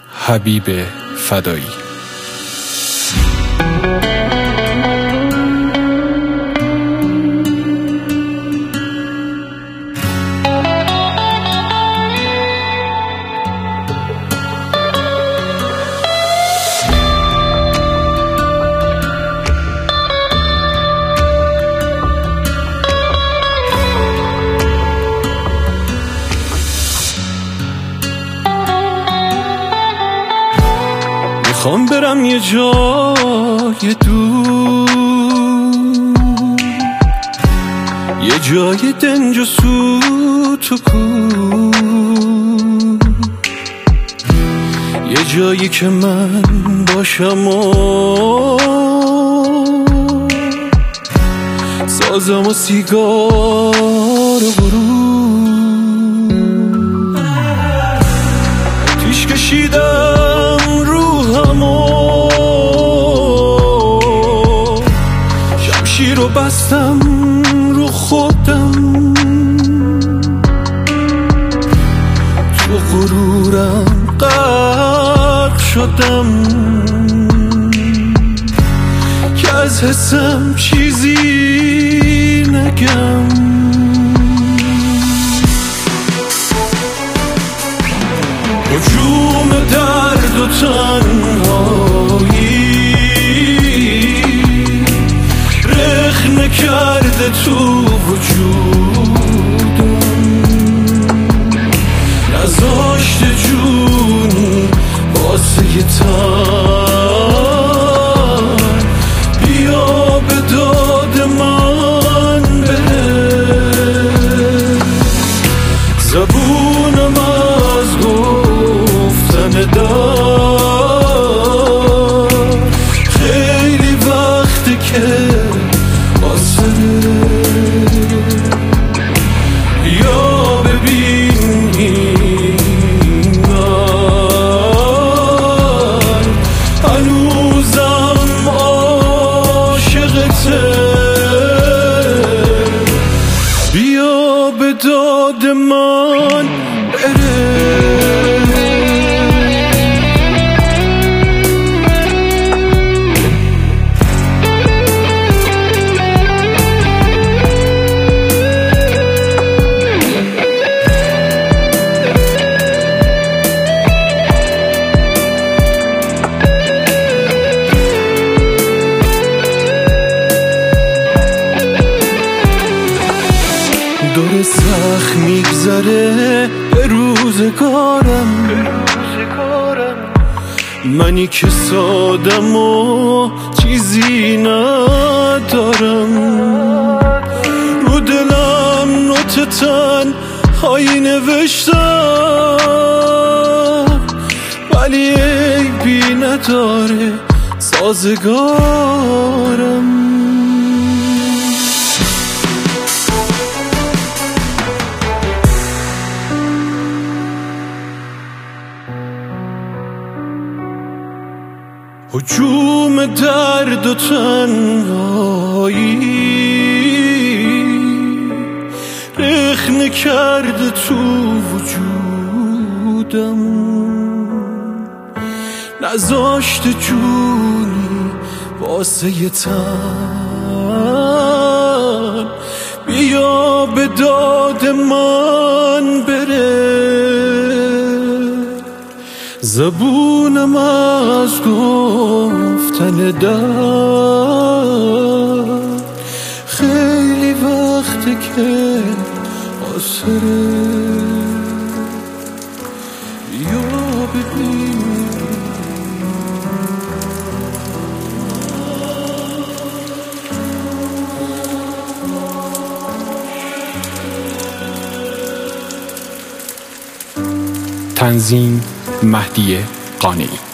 حبیب فدایی. میخوام برم یه جای دور، یه جای دنج و سوت و کور، یه جایی که من باشم و سازم و سیگار و غرور. آتیش کشیدم شمشیر رو بستم رو خودم، تو غرورم غرق شدم که از حسم چیزی نگم. هجوم درد و تنهایی رخنه کرده تو وجودم، نذاشته جونی واسه یه تن بیا به داد من بره. زبونم از گفتن دار خیلی وقته که بیا ببین این من هنوزم عاشقته، بیا به داد من بره. دور سخت میگذره به روزگارم، منی که سادم و چیزی ندارم، رو دلم نوتتن هایی نوشتم ولی عیبی نداره سازگارم. هجوم درد و تنهایی رخنه کرده تو وجودم، نذاشته جونی واسه یه تن بیا به داد من بره. زبونم از گفتن دار خیلی وقته که آسره، بیا ببین تنظیم مهدی قانعی.